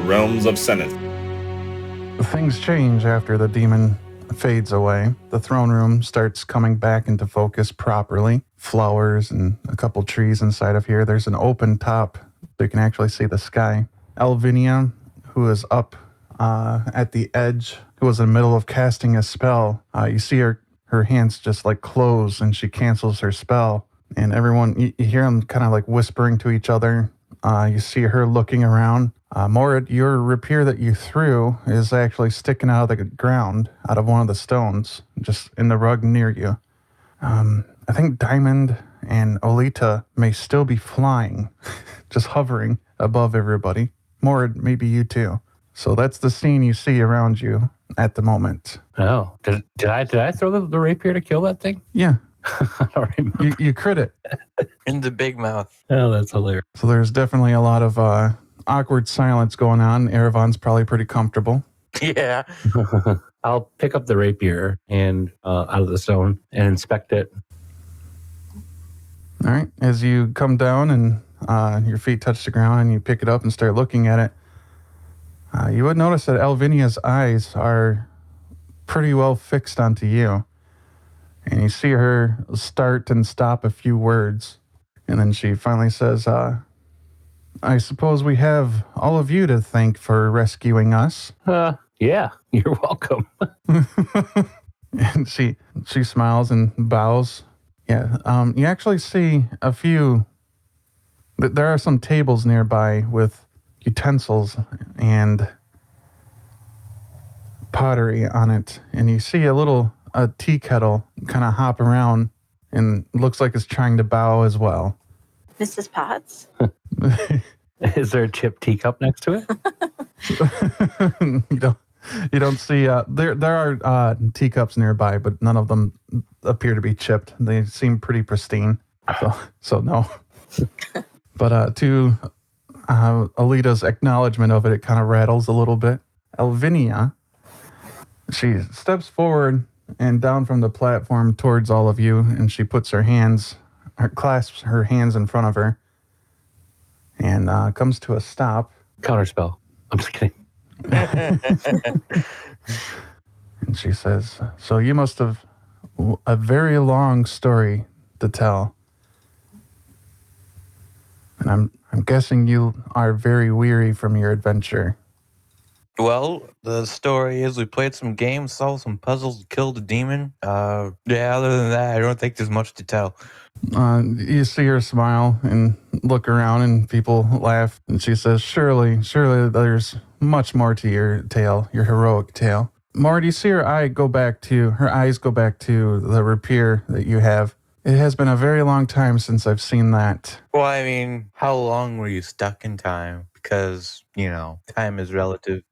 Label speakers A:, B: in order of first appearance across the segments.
A: realms of Seneth.
B: Things change after the demon fades away. The throne room starts coming back into focus properly. Flowers and a couple trees inside of here. There's an open top so you can actually see the sky. Elvinia, who is up at the edge, who was in the middle of casting a spell, you see her hands just like close and she cancels her spell. And everyone, you hear them kind of like whispering to each other. You see her looking around. Morid, your rapier that you threw is actually sticking out of the ground, out of one of the stones, just in the rug near you. I think Diamond and Olita may still be flying, just hovering above everybody. Morid, maybe you too. So that's the scene you see around you at the moment.
C: Oh, did I throw the rapier to kill that thing?
B: Yeah.
C: I don't remember.
B: You crit it.
D: In the big mouth.
C: Oh, that's hilarious.
B: So there's definitely a lot of awkward silence going on. Erevan's probably pretty comfortable.
D: Yeah.
C: I'll pick up the rapier and out of the stone and inspect it.
B: All right. As you come down and your feet touch the ground and you pick it up and start looking at it, you would notice that Elvinia's eyes are pretty well fixed onto you. And you see her start and stop a few words. And then she finally says, I suppose we have all of you to thank for rescuing us.
C: Yeah, you're welcome.
B: And she smiles and bows. Yeah, you actually see a few... There are some tables nearby with utensils and pottery on it. And you see a tea kettle kind of hop around and looks like it's trying to bow as well.
E: Mrs. Potts?
C: Is there a chipped teacup next to it?
B: You don't see there are teacups nearby, but none of them appear to be chipped. They seem pretty pristine. So no. But to Alita's acknowledgement of it, it kind of rattles a little bit. Elvinia, she steps forward and down from the platform towards all of you, and she puts clasps her hands in front of her, and comes to a stop.
C: Counterspell. I'm just kidding.
B: And she says, so you must have a very long story to tell. And I'm guessing you are very weary from your adventure.
D: Well, the story is we played some games, solved some puzzles, killed a demon. Other than that, I don't think there's much to tell.
B: You see her smile and look around and people laugh. And she says, surely there's much more to your tale, your heroic tale. Morid, you see her eyes go back to the rapier that you have. It has been a very long time since I've seen that.
D: Well, I mean, how long were you stuck in time? Because, time is relative.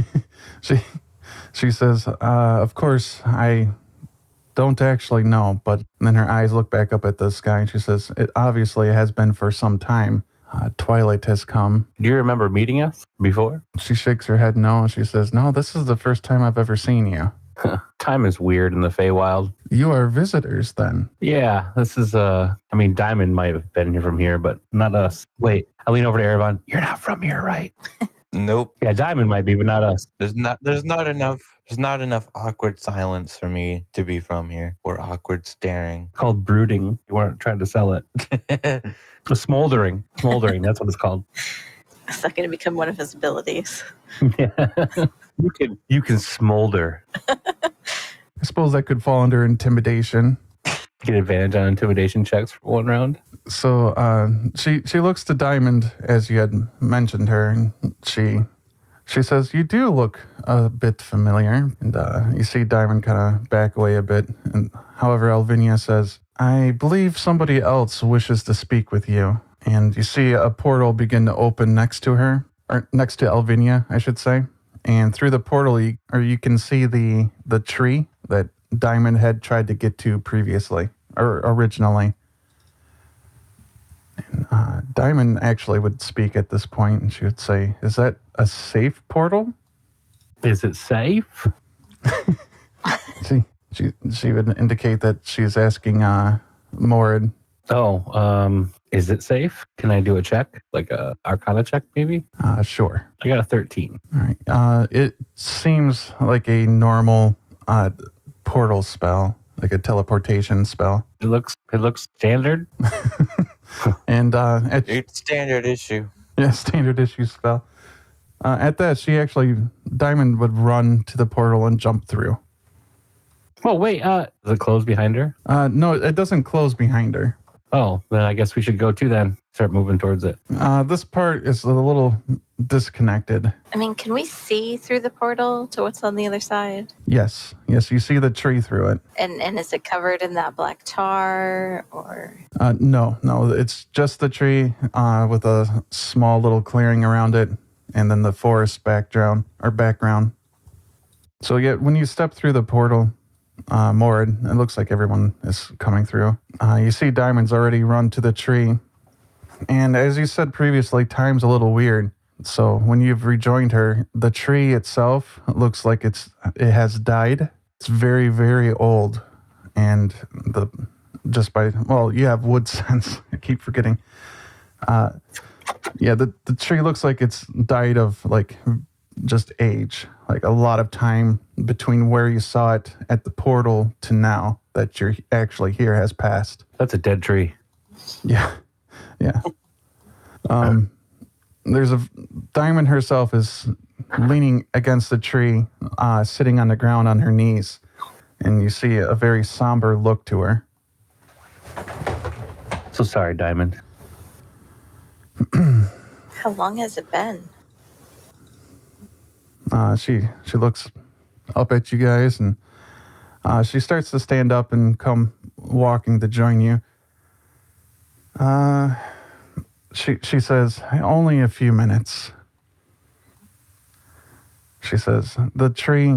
B: She says, of course, I don't actually know, but then her eyes look back up at the sky and she says, it obviously has been for some time. Twilight has come.
C: Do you remember meeting us before?
B: She shakes her head no. She says, no, this is the first time I've ever seen you.
C: Time is weird in the Feywild.
B: You are visitors then.
C: Yeah, this is, Diamond might have been here from here, but not us. Wait, I lean over to Erevan. You're not from here, right?
D: Nope.
C: Yeah, Diamond might be, but not us.
D: There's not enough awkward silence for me to be from here, or awkward staring.
C: Called brooding. You weren't trying to sell it. Smoldering. That's what it's called.
E: Is that going to become one of his abilities?
C: Yeah. You can smolder.
B: I suppose that could fall under intimidation.
C: Get advantage on intimidation checks for one round.
B: So she looks to Diamond as you had mentioned her, and she says, you do look a bit familiar. And you see Diamond kind of back away a bit. And however, Elvinia says, I believe somebody else wishes to speak with you. And you see a portal begin to open next to her, or next to Elvinia, I should say. And through the portal, you can see the tree that Diamond had tried to get to previously, or originally. And Diamond actually would speak at this point, and she would say, is that a safe portal?
C: Is it safe?
B: She would indicate that she's asking Morid.
C: Oh, Is it safe? Can I do a check? Like a Arcana check, maybe?
B: Sure.
C: I got a 13.
B: All right. It seems like a normal portal spell, like a teleportation spell.
C: It looks standard.
B: And
D: It's standard issue.
B: yeah, standard issue spell. At that, Diamond would run to the portal and jump through.
C: Oh, wait. Does it close behind her?
B: No, it doesn't close behind her.
C: Oh, then I guess we should go too then. Start moving towards it.
B: This part is a little disconnected.
E: I mean, can we see through the portal to what's on the other side?
B: Yes, you see the tree through it.
E: And is it covered in that black tar or?
B: No, it's just the tree with a small little clearing around it, and then the forest background. So yeah, when you step through the portal, Morad, it looks like everyone is coming through. You see Diamond's already run to the tree. And as you said previously, time's a little weird. So when you've rejoined her, the tree itself looks like it has died. It's very, very old. And you have wood sense. I keep forgetting. The tree looks like it's died of like just age, like a lot of time between where you saw it at the portal to now that you're actually here has passed.
C: That's a dead tree.
B: Yeah. There's Diamond herself is leaning against the tree, sitting on the ground on her knees, and you see a very somber look to her.
C: So sorry, Diamond.
E: How long has it been?
B: She looks up at you guys, and she starts to stand up and come walking to join you. She says, only a few minutes. She says, the tree,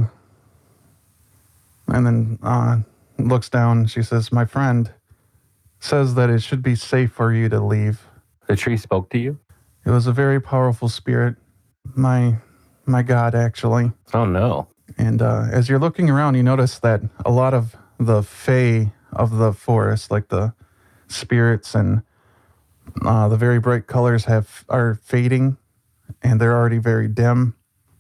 B: and then looks down. She says, my friend says that it should be safe for you to leave.
C: The tree spoke to you?
B: It was a very powerful spirit. My God, actually.
C: Oh, no.
B: And as you're looking around, you notice that a lot of the fae of the forest, like the spirits and the very bright colors are fading, and they're already very dim.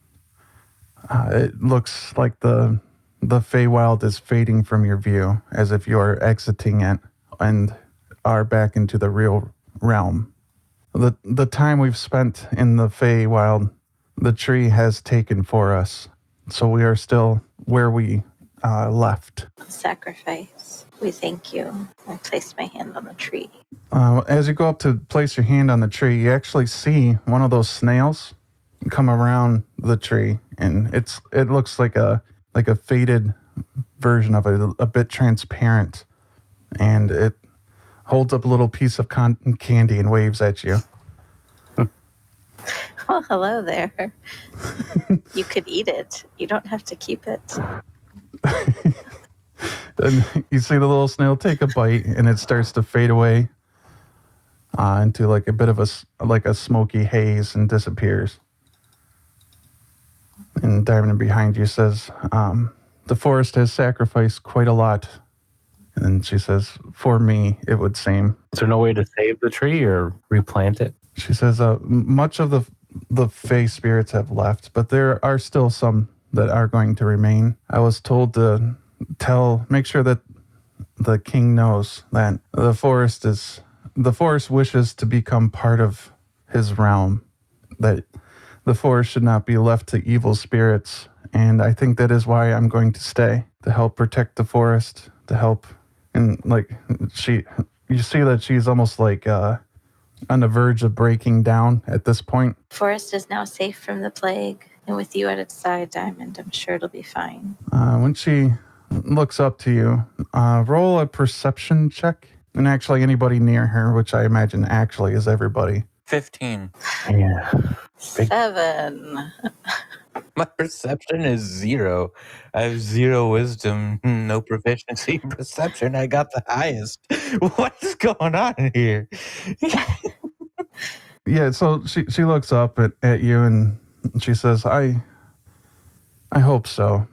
B: It looks like the Feywild is fading from your view, as if you are exiting it and are back into the real realm. The time we've spent in the Feywild, the tree has taken for us, so we are still where we left.
E: Sacrifice. We thank you. I place my hand on the tree.
B: As you go up to place your hand on the tree, you actually see one of those snails come around the tree, and it looks like a faded version of it, a bit transparent, and it holds up a little piece of candy and waves at you.
E: Oh, hello there. You could eat it. You don't have to keep it.
B: And you see the little snail take a bite, and it starts to fade away into like a bit of a smoky haze and disappears. And Diamond behind you says, the forest has sacrificed quite a lot. And she says, for me, it would seem.
C: Is there no way to save the tree or replant it?
B: She says, much of the Fey spirits have left, but there are still some that are going to remain. I was told to make sure that the king knows that the forest wishes to become part of his realm, that the forest should not be left to evil spirits. And I think that is why I'm going to stay, to help protect the forest, to help. And like you see that she's almost like on the verge of breaking down at this point.
E: Forest is now safe from the plague, and with you at its side, Diamond, I'm sure it'll be fine.
B: When she looks up to you, roll a perception check. And actually anybody near her, which I imagine actually is everybody.
D: 15.
C: Yeah.
E: 7.
D: My perception is 0. I have 0 wisdom, no proficiency in perception. I got the highest. What is going on here?
B: Yeah, so she looks up at you and she says, I hope so.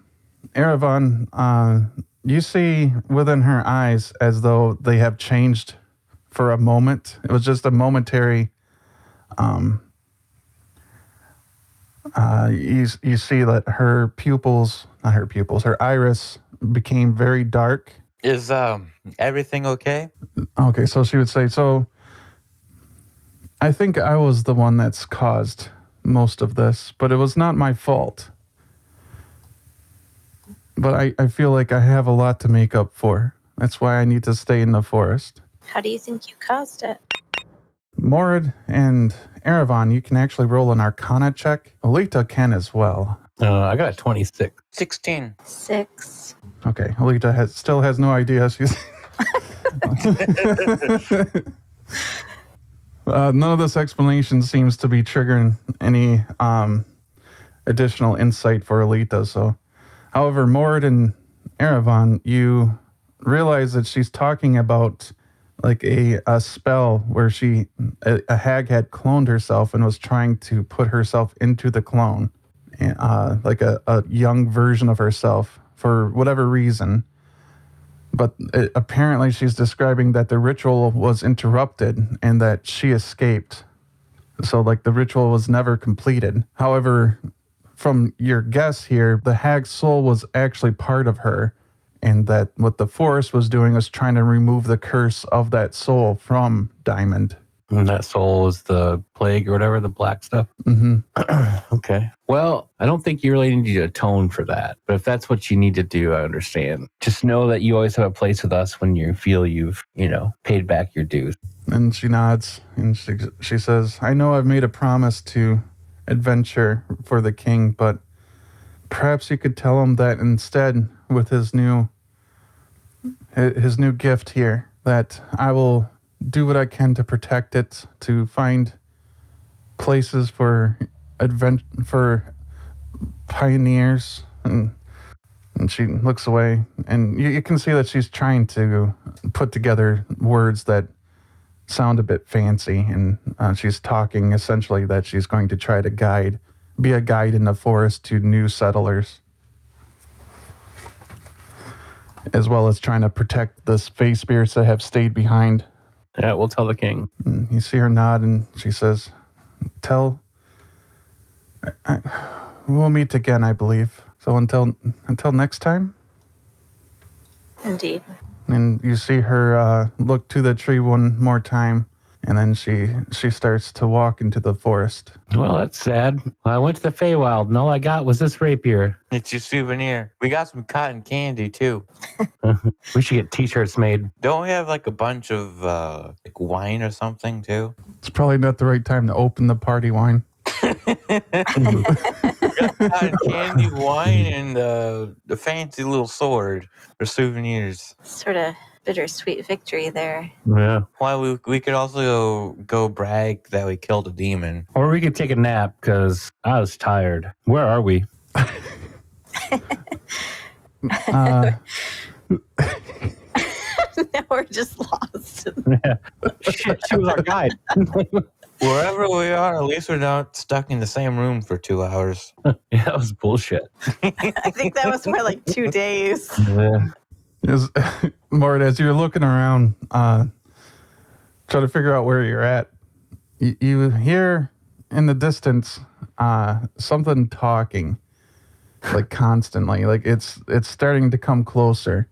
B: Erevan, you see within her eyes as though they have changed for a moment. It was just a momentary. You see that her iris became very dark.
D: Is everything okay?
B: Okay, so she would say, so I think I was the one that's caused most of this, but it was not my fault. But I feel like I have a lot to make up for. That's why I need to stay in the forest.
E: How do you think you caused it?
B: Morid and Erevan, you can actually roll an Arcana check. Alita can as well.
C: I got a 26.
D: 16.
E: 6.
B: Okay, Alita still has no idea. She's none of this explanation seems to be triggering any additional insight for Alita. So, however, Morid and Erevan, you realize that she's talking about like a spell where a hag had cloned herself and was trying to put herself into the clone, like a young version of herself for whatever reason. But apparently she's describing that the ritual was interrupted and that she escaped. So like the ritual was never completed. However, from your guess here, the hag's soul was actually part of her, and that what the forest was doing was trying to remove the curse of that soul from Diamond.
C: And that soul is the plague or whatever, the black stuff.
B: Mm-hmm.
C: Okay. Well, I don't think you really need to atone for that. But if that's what you need to do, I understand. Just know that you always have a place with us when you feel you've, paid back your dues.
B: And she nods and she says, I know I've made a promise to adventure for the king, but perhaps you could tell him that instead with his new gift here, that I will do what I can to protect it, to find places for pioneers. And she looks away, and you can see that she's trying to put together words that sound a bit fancy, and she's talking essentially that she's going to try to be a guide in the forest to new settlers, as well as trying to protect the space spirits that have stayed behind.
C: Yeah, we'll tell the king.
B: And you see her nod, and she says, we'll meet again, I believe. So until next time.
E: Indeed.
B: And you see her look to the tree one more time, and then she starts to walk into the forest.
C: Well, that's sad. I went to the Feywild, and all I got was this rapier.
D: It's your souvenir. We got some cotton candy too.
C: We should get t-shirts made.
D: Don't we have like a bunch of like wine or something too?
B: It's probably not the right time to open the party wine.
D: We got cotton candy, wine, and the fancy little sword for souvenirs.
E: Sort of bittersweet victory there.
C: Yeah.
D: Well, we could also go brag that we killed a demon.
C: Or we could take a nap, because I was tired. Where are we?
E: Now we're just lost.
C: Yeah. Shit, she was our guide.
D: Wherever we are, at least we're not stuck in the same room for 2 hours.
C: Yeah, that was bullshit.
E: I think that was more like 2 days.
C: Yeah.
B: Mort, as you're looking around, trying to figure out where you're at, you hear in the distance something talking, like constantly, like it's starting to come closer.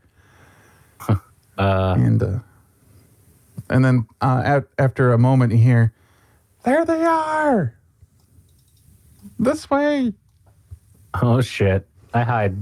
B: And then after a moment, you hear, "There they are! This way!"
C: Oh, shit. I hide.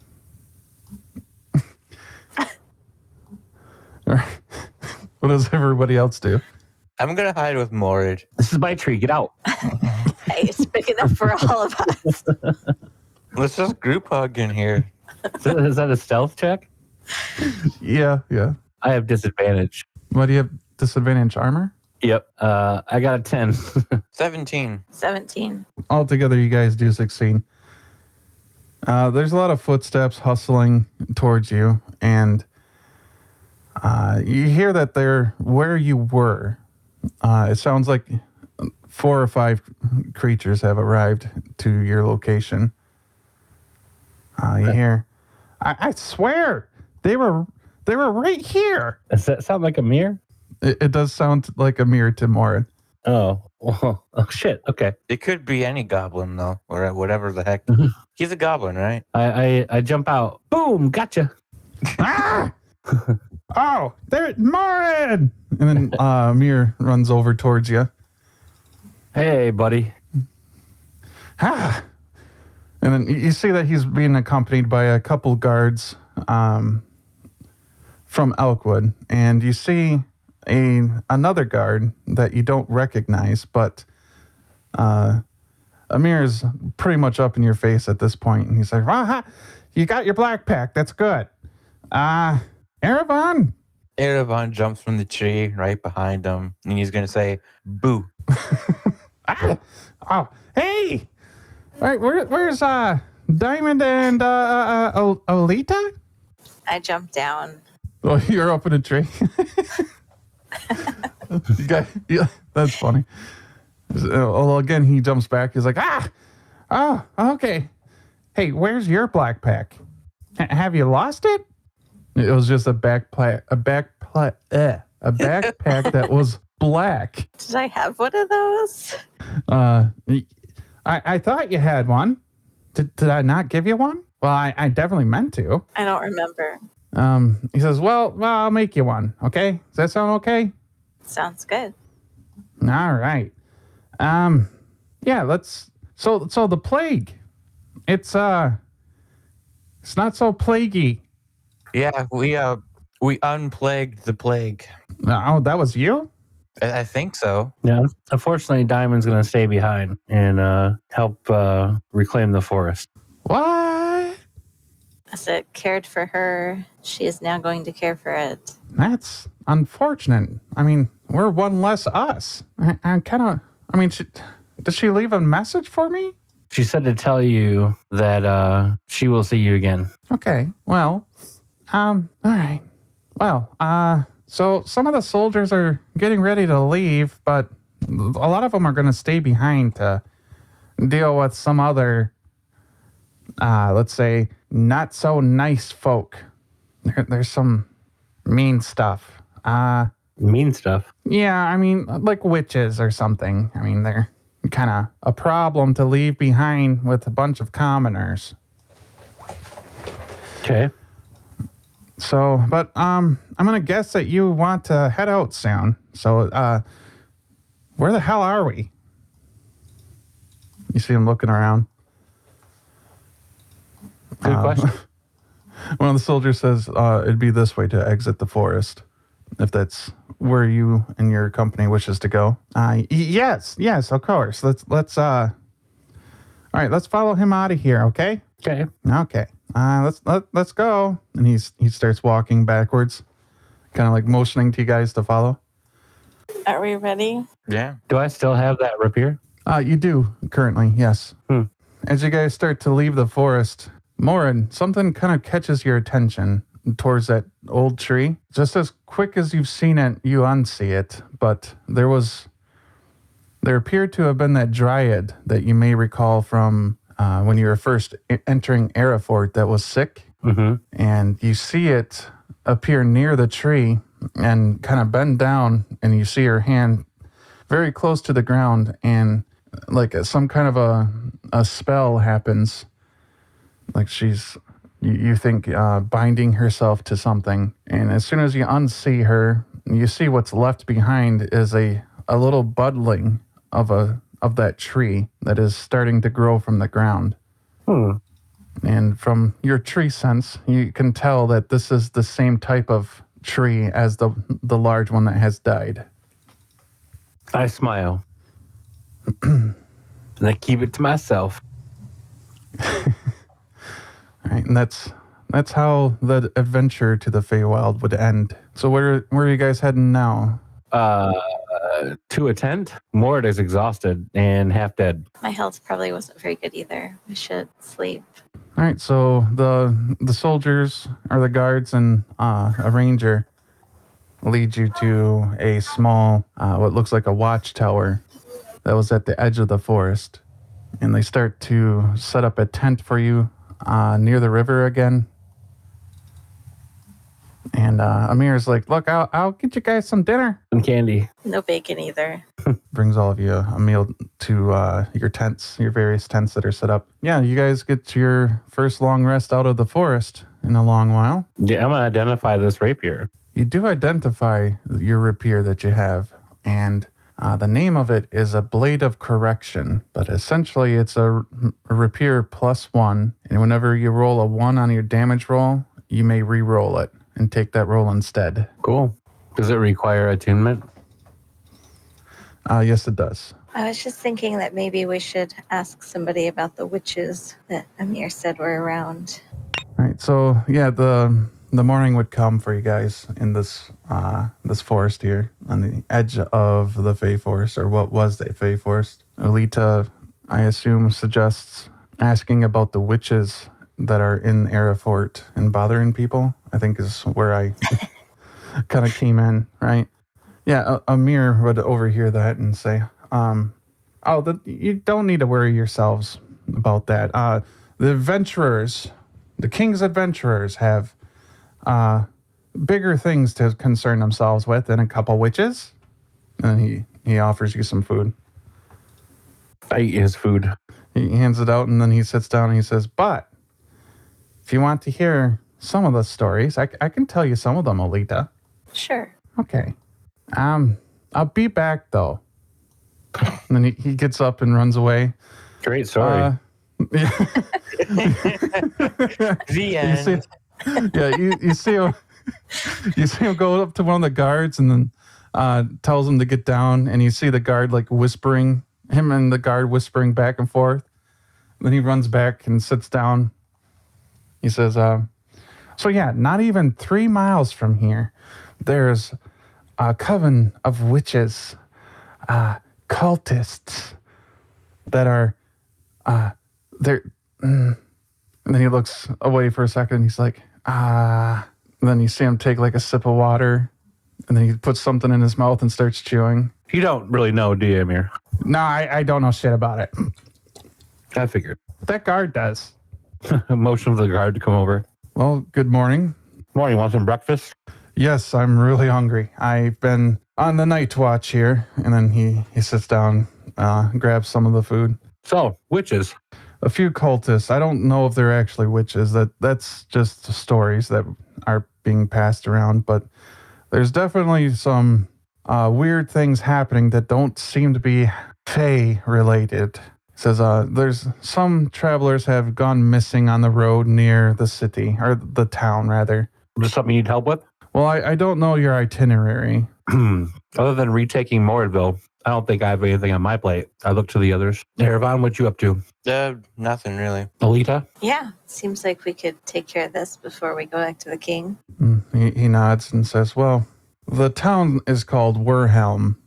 B: What does everybody else do?
D: I'm gonna hide with Morid.
C: This is my tree. Get out.
E: Hey, it's big enough for all of us.
D: Let's just group hug in here.
C: Is that a stealth check?
B: Yeah.
C: I have disadvantage.
B: Why do you have disadvantage? Armor?
C: Yep. I got a 10.
D: 17.
E: 17.
B: Altogether, you guys do succeed. There's a lot of footsteps hustling towards you, and you hear that they're where you were. It sounds like 4 or 5 creatures have arrived to your location. You hear, I swear, they were right here.
C: Does that sound like a mirror?
B: It does sound like Amir to Morin.
C: Oh, oh shit. Okay.
D: It could be any goblin though, or whatever the heck.
C: Mhm.
D: He's a goblin, right?
C: I jump out. Boom! Gotcha.
B: Ah! Oh, there, Morin! And then Amir runs over towards you.
C: Hey, buddy.
B: Ah! And then you see that he's being accompanied by a couple guards from Elkwood. And you see another guard that you don't recognize, but Amir is pretty much up in your face at this point. And he's like, aha, you got your black pack. That's good. Erebon?
D: Erebon jumps from the tree right behind him, and he's gonna say, "Boo!"
B: Oh, hey! All right, where's Diamond and Olita?
E: I jump down.
B: Oh, you're up in a tree. Yeah, that's funny. Well, again, he jumps back. He's like, oh, okay. Hey, where's your black pack? Have you lost it? It was just a backpack that was black.
E: Did I have one of those?
B: I thought you had one. Did I not give you one? Well, I definitely meant to.
E: I don't remember.
B: He says, well, I'll make you one. Okay. Does that sound okay?
E: Sounds good.
B: All right. Yeah, so the plague, it's not so plaguey.
D: Yeah, we unplagued the plague.
B: Oh, that was you?
D: I think so.
C: Yeah. Unfortunately, Diamond's going to stay behind and help reclaim the forest.
B: What?
E: As it cared for her, she is now going to care for it.
B: That's unfortunate. I mean, we're one less us. Did she leave a message for me?
C: She said to tell you that she will see you again.
B: Okay, well, all right. Well, so some of the soldiers are getting ready to leave, but a lot of them are going to stay behind to deal with some other, let's say, not so nice folk. There's some mean stuff.
C: Mean stuff.
B: Yeah, I mean, like witches or something. I mean, they're kind of a problem to leave behind with a bunch of commoners.
C: Okay.
B: So, but I'm gonna guess that you want to head out soon. So, where the hell are we? You see him looking around.
C: Good question.
B: One of the soldiers says it'd be this way to exit the forest, if that's where you and your company wishes to go. Yes, of course. Let's all right, let's follow him out of here, okay?
C: Okay.
B: Okay. Let's go. And he starts walking backwards, kind of like motioning to you guys to follow.
E: Are we ready?
D: Yeah.
C: Do I still have that rapier?
B: You do currently, yes. As you guys start to leave the forest, Morin, something kind of catches your attention towards that old tree. Just as quick as you've seen it, you unsee it. But there appeared to have been that dryad that you may recall from when you were first entering Arafort that was sick.
C: Mm-hmm.
B: And you see it appear near the tree and kind of bend down, and you see her hand very close to the ground, and like some kind of a spell happens. Like she's, you think, binding herself to something. And as soon as you unsee her, you see what's left behind is a little budling of that tree that is starting to grow from the ground. And from your tree sense, you can tell that this is the same type of tree as the large one that has died.
C: I smile. And I keep it to myself.
B: All right, and that's how the adventure to the Feywild would end. So where are you guys heading now?
C: To a tent. Mord is exhausted and half dead.
E: My health probably wasn't very good either. We should sleep.
B: All right, so the soldiers or the guards and a ranger lead you to a small, what looks like a watchtower that was at the edge of the forest. And they start to set up a tent for you near the river again. And Amir's like, look, I'll get you guys some dinner.
C: Some candy.
E: No bacon either.
B: Brings all of you a meal to your tents, your various tents that are set up. Yeah, you guys get your first long rest out of the forest in a long while.
C: Yeah, I'm going to identify this rapier.
B: You do identify your rapier that you have, and the name of it is a Blade of Correction, but essentially it's a rapier +1, and whenever you roll a 1 on your damage roll, you may re-roll it and take that roll instead.
C: Cool. Does it require attunement?
B: Yes, it does.
E: I was just thinking that maybe we should ask somebody about the witches that Amir said were around.
B: All right, so yeah, the morning would come for you guys in this this forest here on the edge of the Fey Forest, or what was the Fey Forest. Alita, I assume, suggests asking about the witches that are in Arafort and bothering people. I think is where I kind of came in, right? Yeah, Amir would overhear that and say, you don't need to worry yourselves about that. The adventurers, the king's adventurers have bigger things to concern themselves with than a couple witches. And he offers you some food.
C: I eat his food.
B: He hands it out, and then he sits down and he says, but if you want to hear some of the stories, I can tell you some of them, Alita.
E: Sure.
B: Okay. I'll be back, though. And then he gets up and runs away.
C: Great story.
D: The end.
B: You see him go up to one of the guards and then tells him to get down, and you see the guard like whispering, him and the guard whispering back and forth. Then he runs back and sits down. He says, so yeah, not even 3 miles from here, there's a coven of witches, cultists that are, they're, and then he looks away for a second. He's like, and then you see him take like a sip of water, and then he puts something in his mouth and starts chewing.
C: You don't really know, do you, Amir?
B: No, I don't know shit about it.
C: I figured.
B: That guard does.
C: Motion for the guard to come over.
B: Well, good morning.
C: Morning, want some breakfast?
B: Yes, I'm really hungry. I've been on the night watch here. And then he sits down, grabs some of the food.
C: So, witches.
B: A few cultists. I don't know if they're actually witches. That's just stories that are being passed around. But there's definitely some weird things happening that don't seem to be Fae related. It says there's some travelers have gone missing on the road near the city, or the town rather.
C: Is this something you need help with?
B: Well, I don't know your itinerary.
C: Other than retaking Mordville, I don't think I have anything on my plate. I look to the others. Erevan, what you up to?
D: Nothing really.
C: Alita?
E: Yeah, seems like we could take care of this before we go back to the king.
B: He nods and says, well, the town is called Werhelm.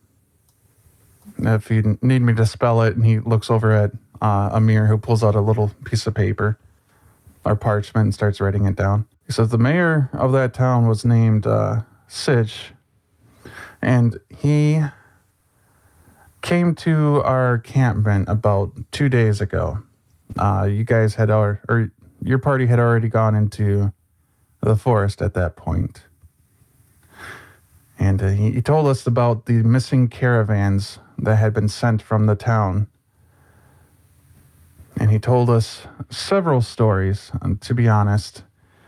B: If you need me to spell it, and he looks over at Amir, who pulls out a little piece of paper or parchment and starts writing it down. He says the mayor of that town was named Sitch, and he came to our campment about 2 days ago. You guys had or your party had already gone into the forest at that point. And he told us about the missing caravans that had been sent from the town. And he told us several stories, and to be honest.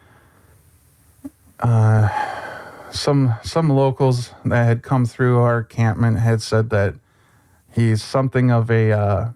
B: Some locals that had come through our encampment had said that he's something of a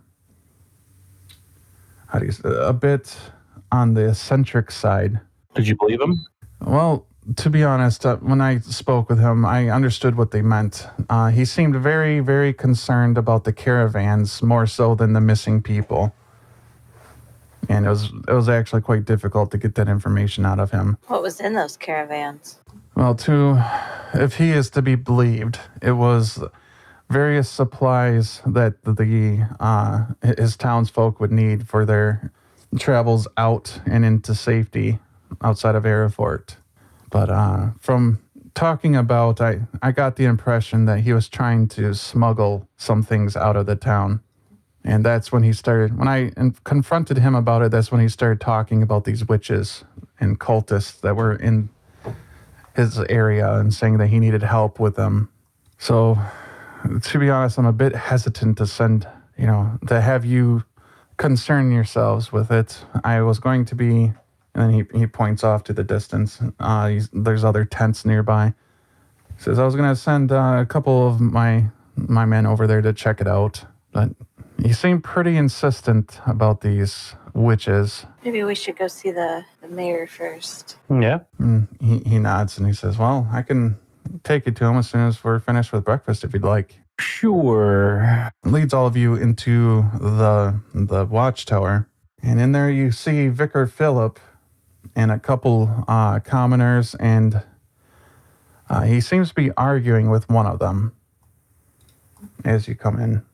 B: bit on the eccentric side.
C: Did you believe him?
B: Well, to be honest, when I spoke with him, I understood what they meant. He seemed very, very concerned about the caravans more so than the missing people. And it was actually quite difficult to get that information out of him.
E: What was in those caravans?
B: Well, if he is to be believed, it was various supplies that his townsfolk would need for their travels out and into safety outside of Arafort. But from talking about, I got the impression that he was trying to smuggle some things out of the town. And that's when he started, when I confronted him about it, that's when he started talking about these witches and cultists that were his area and saying that he needed help with them. So, to be honest, I'm a bit hesitant to send, to have you concern yourselves with it. I was going to be, and then he points off to the distance. There's other tents nearby. He says, I was going to send a couple of my men over there to check it out, but he seemed pretty insistent about these witches.
E: Maybe we should go see the mayor first.
C: Yeah.
B: And he nods and he says, well, I can take you to him as soon as we're finished with breakfast if you'd like.
C: Sure.
B: Leads all of you into the watchtower. And in there you see Vicar Philip and a couple commoners, and he seems to be arguing with one of them as you come in.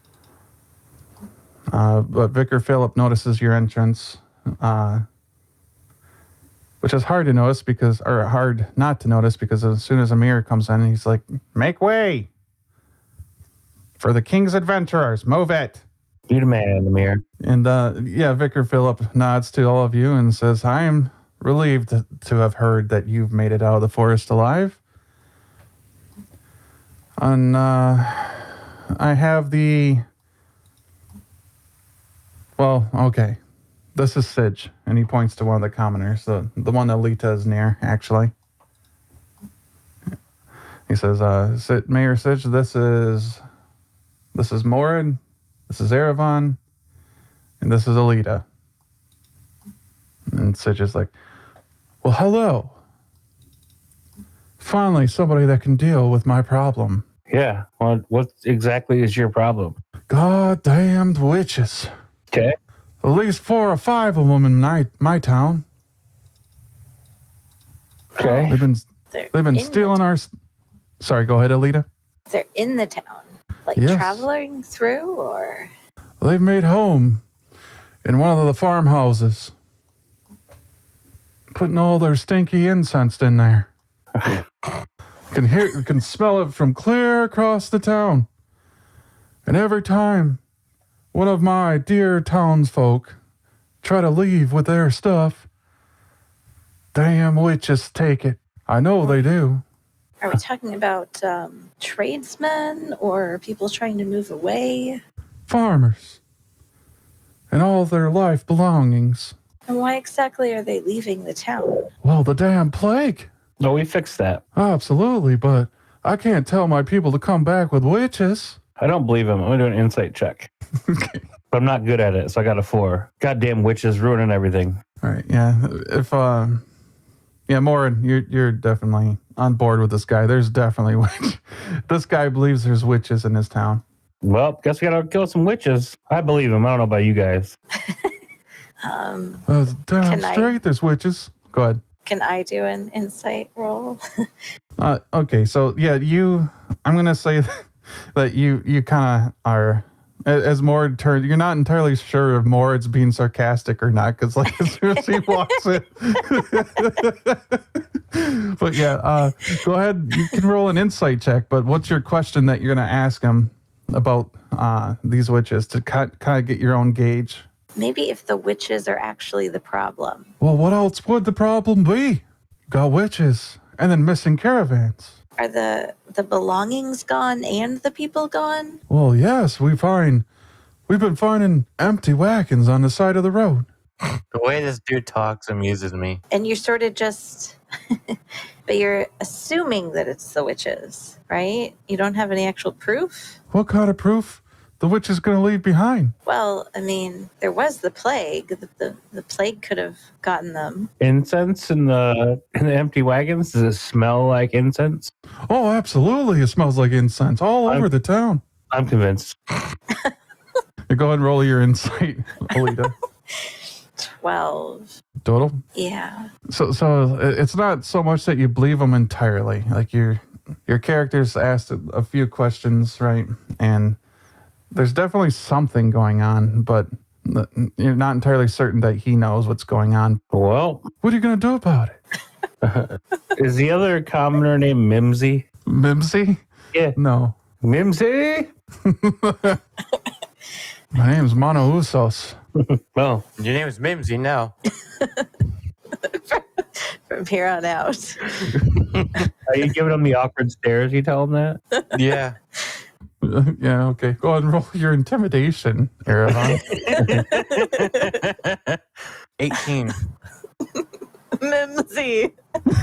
B: But Vicar Philip notices your entrance, which is hard to notice or hard not to notice, because as soon as Amir comes in, he's like, make way for the King's Adventurers, move it.
C: You the man in the mirror.
B: And Vicar Philip nods to all of you and says, I am relieved to have heard that you've made it out of the forest alive. And I have okay. This is Sidge. And he points to one of the commoners, the one that Lita is near, actually. He says, Mayor Sidge, this is Morin, this is Erevan, and this is Alita. And Sidge is like, well, hello. Finally, somebody that can deal with my problem.
C: Yeah. Well, what exactly is your problem?
B: Goddamned witches.
C: Okay.
B: At least 4 or 5 of them in my town.
C: Okay.
B: They've been stealing our... Sorry, go ahead, Alita.
E: They're in the town. Like
B: Yes.
E: traveling through, or?
B: They've made home in one of the farmhouses, putting all their stinky incense in there. Can smell it from clear across the town. And every time one of my dear townsfolk try to leave with their stuff, damn witches take it. I know they do.
E: Are we talking about tradesmen or people trying to move away?
B: Farmers. And all their life belongings.
E: And why exactly are they leaving the town?
B: Well, the damn plague.
C: No, we fixed that.
B: Absolutely, but I can't tell my people to come back with witches.
C: I don't believe him. I'm going to do an insight check.
B: Okay.
C: But I'm not good at it, so I got a 4. Goddamn witches ruining everything.
B: All right, yeah. If Morin, you're definitely on board with this guy. There's definitely witch. This guy believes there's witches in his town.
C: Well, guess we got to kill some witches. I believe him. I don't know about you guys.
B: Damn straight, there's witches. Go ahead.
E: Can I do an insight roll?
B: Okay, so yeah, I'm gonna say that you kind of are. As Mord turns, you're not entirely sure if Mord's being sarcastic or not, because like as soon as he walks in. But yeah, go ahead. You can roll an insight check. But what's your question that you're going to ask him about these witches to kind of get your own gauge?
E: Maybe if the witches are actually the problem.
B: Well, what else would the problem be? Got witches and then missing caravans.
E: Are the belongings gone and the people gone?
B: Well, yes, we've been finding empty wagons on the side of the road.
D: The way this dude talks amuses me.
E: And you're sort of just, but you're assuming that it's the witches, right? You don't have any actual proof?
B: What kind of proof the witch is going to leave behind?
E: Well, I mean, there was the plague. The plague could have gotten them.
C: Incense in the empty wagons? Does it smell like incense?
B: Oh, absolutely. It smells like incense all over the town.
C: I'm convinced.
B: Go ahead and roll your insight, Alita.
E: 12.
B: Total?
E: Yeah.
B: So it's not so much that you believe them entirely. Like your character's asked a few questions, right? And there's definitely something going on, but you're not entirely certain that he knows what's going on.
C: Well,
B: What are you going to do about it?
C: is the other commoner named Mimsy?
B: Mimsy?
C: Yeah.
B: No.
C: Mimsy?
B: My name's Mono Usos.
C: Well,
D: Your name is Mimsy now.
E: from here on out.
C: Are you giving them the awkward stares? You tell them that?
D: Yeah.
B: Yeah, okay. Go ahead and roll your intimidation, Aravan.
D: 18.
E: Mimsy.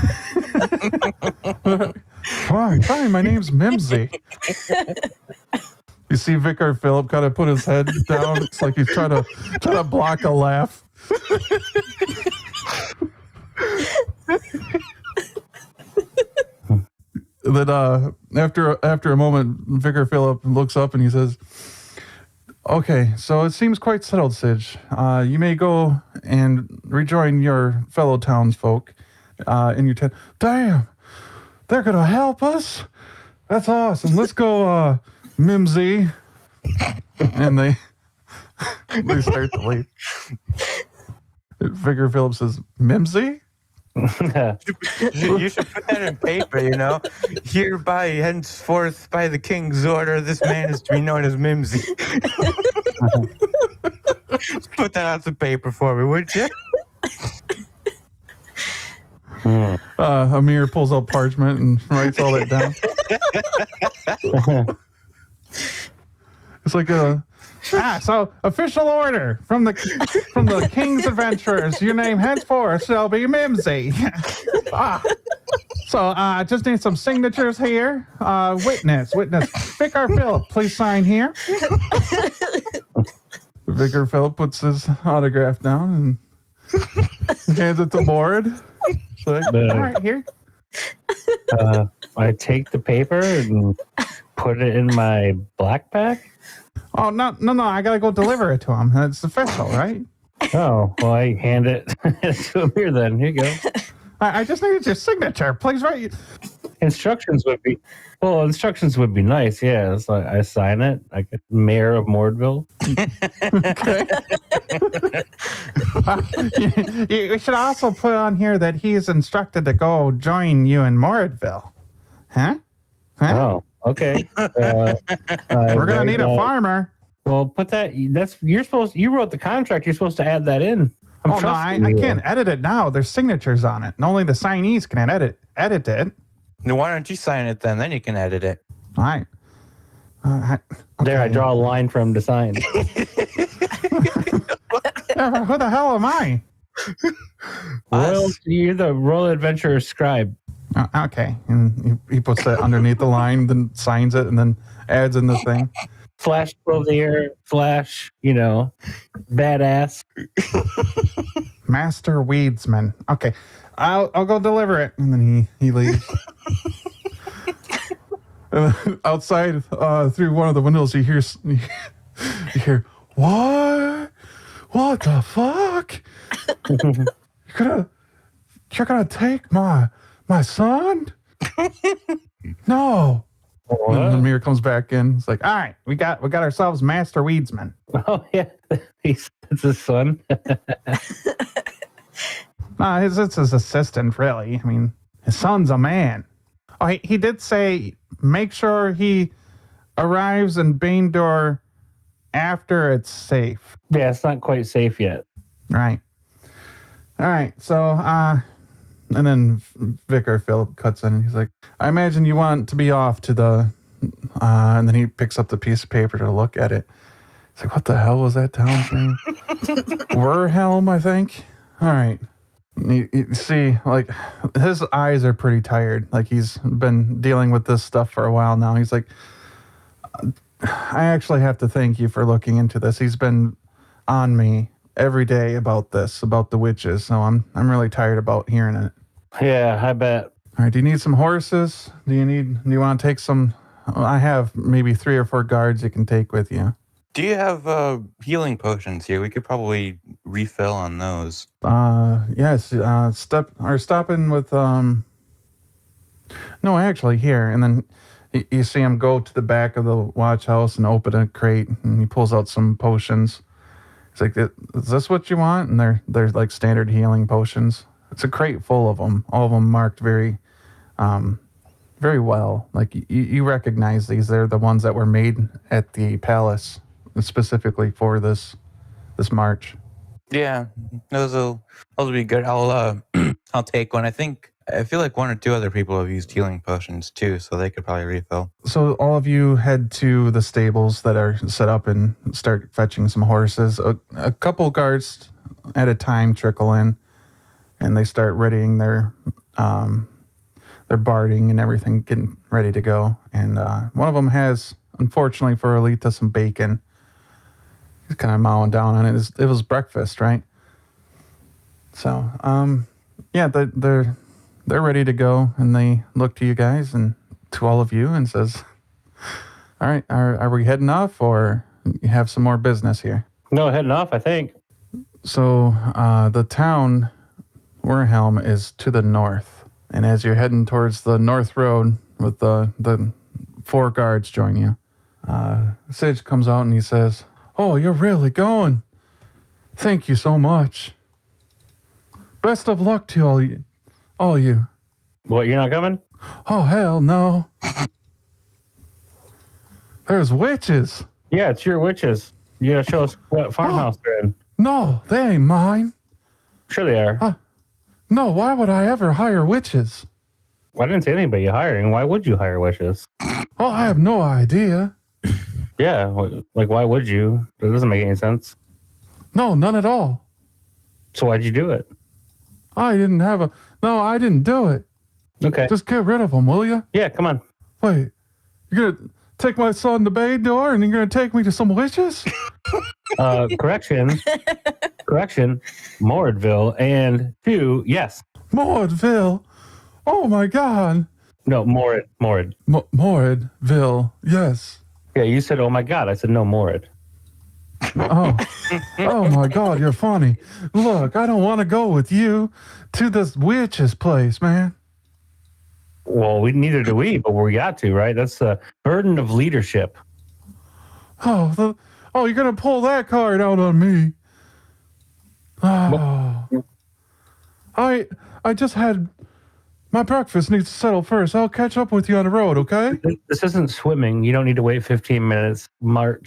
B: Hi, my name's Mimsy. You see Vicar Philip kind of put his head down. It's like he's trying to block a laugh. Then after a moment, Vicar Philip looks up and he says, "Okay, so it seems quite settled, Sidge. You may go and rejoin your fellow townsfolk in your tent." Damn, they're gonna help us. That's awesome. Let's go, Mimsy. And they start to leave. Vicar Philip says, "Mimsy."
D: You should put that in paper, Hereby, henceforth, by the king's order, this man is to be known as Mimsy. Put that on some paper for me, would you?
B: Amir pulls out parchment and writes all that down. It's like so official order from the King's Adventurers. Your name henceforth shall be Mimsy. So just need some signatures here. Witness. Vicar Philip, please sign here. Vicar Philip puts his autograph down and hands it to Board. So, all right, here.
C: I take the paper and put it in my black pack.
B: Oh, no, I gotta go deliver it to him. It's official, right?
C: Oh, well, I hand it to Amir then. Here you go.
B: I just needed your signature. Please write.
C: Instructions would be nice. Yeah, it's like I sign it. I get Mayor of Mordville.
B: Okay. You should also put on here that he's instructed to go join you in Mordville. Huh?
C: Oh, okay.
B: We're gonna need a farmer.
C: Well, put that. You wrote the contract. You're supposed to add that in.
B: I can't edit it now. There's signatures on it, and only the signees can edit it.
D: Now, why don't you sign it then? Then you can edit it.
B: All right.
C: There, I draw a line for him to sign.
B: Who the hell am I?
C: You're the Royal Adventurer scribe.
B: Okay. And he puts that underneath the line, then signs it, and then adds in the thing.
C: Flash above the air, Flash, badass.
B: Master Weedsman. Okay. I'll go deliver it. And then he leaves. And then outside, through one of the windows, you hear, what? What the fuck? You're gonna take my son? No. And then Amir comes back in. It's like, all right, we got ourselves Master Weedsman.
C: Oh yeah, it's his son.
B: It's his assistant, really. I mean, his son's a man. Oh, he did say make sure he arrives in Baindor after it's safe.
C: Yeah, it's not quite safe yet.
B: Right. All right. So, and then Vicar Philip cuts in and he's like, I imagine you want to be off to the, and then he picks up the piece of paper to look at it. It's like, what the hell was that town's name? Werhelm, I think. All right. You see, like, his eyes are pretty tired. Like, he's been dealing with this stuff for a while now. He's like, I actually have to thank you for looking into this. He's been on me every day about this, about the witches. So I'm really tired about hearing it.
C: Yeah, I bet.
B: All right. Do you need some horses? Do you want to take some? I have maybe 3 or 4 guards you can take with you.
D: Do you have healing potions here? We could probably refill on those.
B: Yes. Stop in with no, actually here, and then you see him go to the back of the watch house and open a crate, and he pulls out some potions. It's like, is this what you want? And they're like standard healing potions. It's a crate full of them, all of them marked very well. Like you recognize these. They're the ones that were made at the palace specifically for this march.
D: Yeah, those will be good. I'll take one. I feel like one or two other people have used healing potions too, so they could probably refill.
B: So all of you head to the stables that are set up and start fetching some horses. A couple guards at a time trickle in, and they start readying their barding and everything, getting ready to go. And one of them has, unfortunately for Alita, some bacon. He's kind of mowing down on it. It was breakfast, right? So, yeah, they're ready to go, and they look to you guys and to all of you and says, "All right, are we heading off, or you have some more business here?"
C: No, heading off, I think.
B: So, the town Werhelm is to the north, and as you're heading towards the north road with the 4 guards join you, Sage comes out and he says, "Oh, you're really going? Thank you so much. Best of luck to all you.
C: What, you're not coming?
B: Oh, hell no. There's witches.
C: Yeah, it's your witches. You gotta show us what farmhouse they're in.
B: No, they ain't mine.
C: Sure they are.
B: No, why would I ever hire witches?
C: Well, I didn't say anybody you're hiring. Why would you hire witches?
B: Oh, I have no idea.
C: Yeah, like why would you? That doesn't make any sense.
B: No, none at all.
C: So why'd you do it?
B: I didn't do it.
C: Okay.
B: Just get rid of them, will you?
C: Yeah, come on.
B: Wait, you're going to take my son to Bay Door and you're going to take me to some witches?
C: Correction, Mordville, and 2, yes.
B: Mordville. Oh, my God.
C: No, Morid.
B: Mordville, yes.
C: Yeah, you said, oh my God. I said, no, Morid.
B: Oh my God, you're funny. Look, I don't want to go with you to this witch's place, man.
C: Well, neither do we, but we got to, right? That's the burden of leadership.
B: Oh, you're going to pull that card out on me. Oh. I just had my breakfast needs to settle first. I'll catch up with you on the road, okay?
C: This isn't swimming. You don't need to wait 15 minutes, Mark.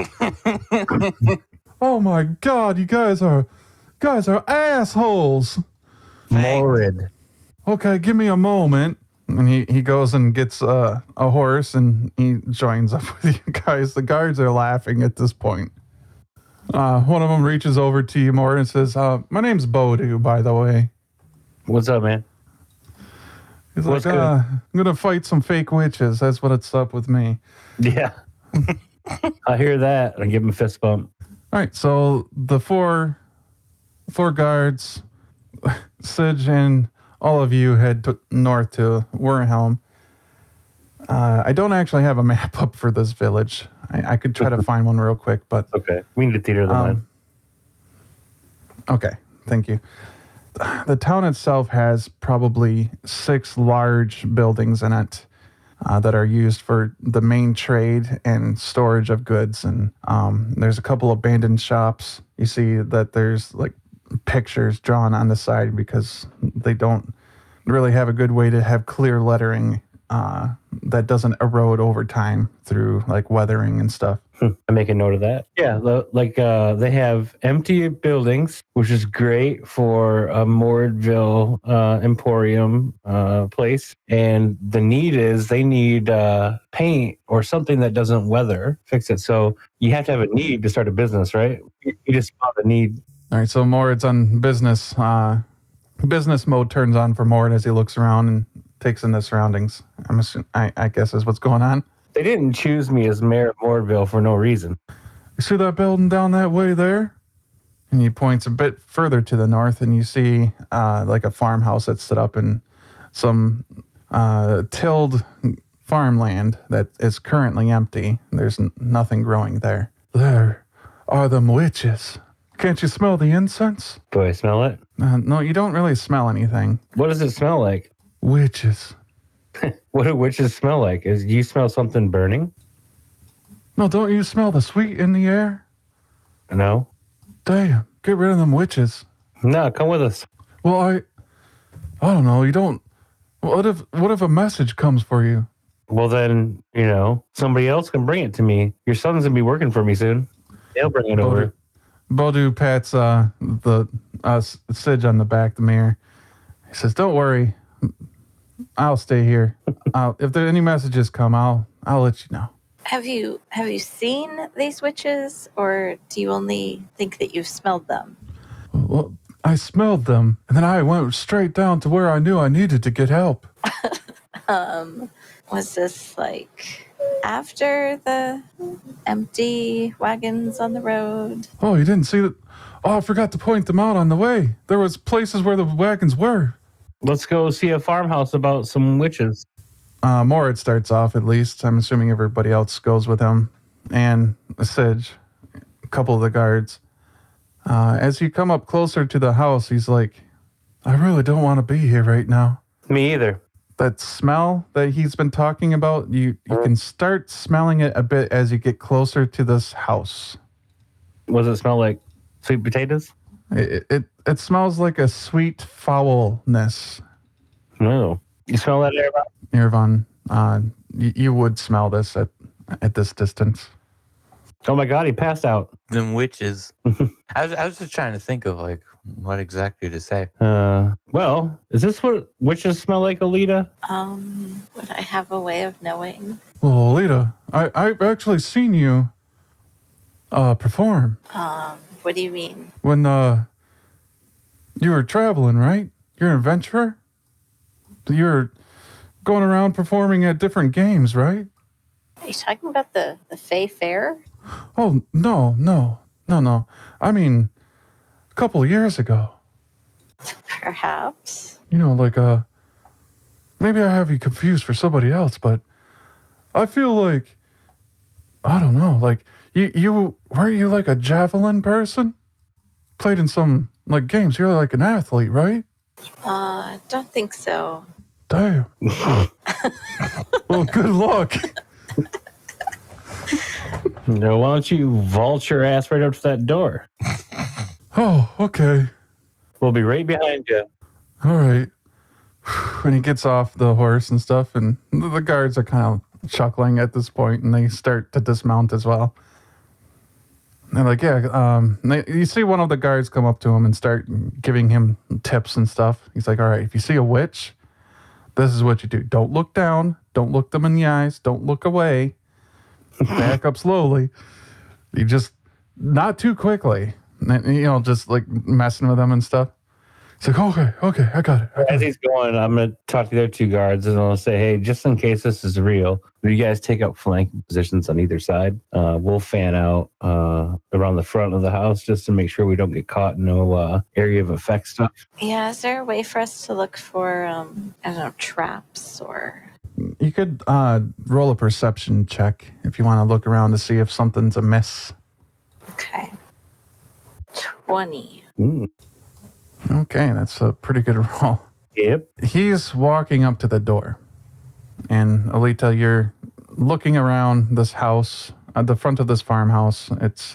B: Oh my God, you guys are assholes.
C: Morid.
B: Okay, give me a moment. And he goes and gets a horse and he joins up with you guys. The guards are laughing at this point. One of them reaches over to you more and says, my name's Bodu, by the way.
C: What's up, man?
B: He's
C: What's
B: like,
C: good?
B: I'm going to fight some fake witches. That's what's up with me.
C: Yeah. I hear that. I give him a fist bump.
B: All right, so the four guards, Sige and all of you head north to Werhelm. I don't actually have a map up for this village. I could try to find one real quick, but...
C: Okay. We need a theater of the mind.
B: Okay, thank you. The town itself has probably 6 large buildings in it that are used for the main trade and storage of goods. And there's a couple abandoned shops. You see that there's like pictures drawn on the side because they don't really have a good way to have clear lettering that doesn't erode over time through like weathering and stuff.
C: I make a note of that. Yeah, they have empty buildings, which is great for a Mordville Emporium place. And the need is they need paint or something that doesn't weather, fix it. So you have to have a need to start a business, right? You just found a need.
B: All right, so Mord's on business. Business mode turns on for Mord as he looks around and takes in the surroundings. I guess is what's going on.
C: They didn't choose me as mayor of Mordville for no reason.
B: You see that building down that way there? And he points a bit further to the north, and you see like a farmhouse that's set up in some tilled farmland that is currently empty. There's nothing growing there. There are them witches. Can't you smell the incense?
C: Do I smell it?
B: No, you don't really smell anything.
C: What does it smell like?
B: Witches.
C: What do witches smell like? Do you smell something burning?
B: No, don't you smell the sweet in the air?
C: No.
B: Damn, get rid of them witches.
C: No, come with us.
B: Well, I don't know. You don't. What if a message comes for you?
C: Well, then, somebody else can bring it to me. Your son's going to be working for me soon. They'll bring it over.
B: Bodu pats Sidge on the back of the mirror. He says, "Don't worry, I'll stay here. If there any messages come, I'll let you know."
E: Have you seen these witches, or do you only think that you've smelled them?
B: Well, I smelled them, and then I went straight down to where I knew I needed to get help.
E: Was this like after the empty wagons on the road?
B: Oh, you didn't see that? Oh, I forgot to point them out on the way. There was places where the wagons were.
C: Let's go see a farmhouse about some witches.
B: Moritz starts off, at least. I'm assuming everybody else goes with him. And Sidge, a couple of the guards. As you come up closer to the house, he's like, "I really don't want to be here right now."
C: Me either.
B: That smell that he's been talking about, you can start smelling it a bit as you get closer to this house.
C: Does it smell like sweet potatoes?
B: It smells like a sweet foulness.
C: No. You smell that air?
B: Irvan, you would smell this at this distance.
C: Oh my God, he passed out.
D: Them witches. I was just trying to think of like what exactly to say.
C: Well, is this what witches smell like, Alita?
E: Would I have a way of knowing?
B: Well, Alita, I've actually seen you perform
E: What do you mean?
B: when you were traveling, right? You're an adventurer? You're going around performing at different games, right?
E: Are you talking about the Fae Fair?
B: Oh, no. I mean, a couple of years ago.
E: Perhaps.
B: You know, like, maybe I have you confused for somebody else, but I feel like, I don't know, like, you weren't you like a javelin person? Played in some, like, games. You're like an athlete, right?
E: Don't think so.
B: Damn. Well, good luck.
C: No, why don't you vault your ass right up to that door?
B: Oh, okay.
C: We'll be right behind you.
B: All right. When he gets off the horse and stuff, and the guards are kind of chuckling at this point, and they start to dismount as well. They're like, yeah, you see one of the guards come up to him and start giving him tips and stuff. He's like, all right, if you see a witch, this is what you do. Don't look down. Don't look them in the eyes. Don't look away. Back up slowly. You just, not too quickly. You know, just like messing with them and stuff. It's like, okay, I got it.
C: As he's going, I'm going to talk to the other two guards and I'll say, hey, just in case this is real, you guys take up flanking positions on either side. We'll fan out around the front of the house just to make sure we don't get caught in no area of effect stuff.
E: Yeah, is there a way for us to look for, I don't know, traps or...
B: You could roll a perception check if you want to look around to see if something's amiss.
E: Okay. 20.
B: Okay, that's a pretty good roll.
C: Yep.
B: He's walking up to the door. And Alita, you're looking around this house, at the front of this farmhouse. It's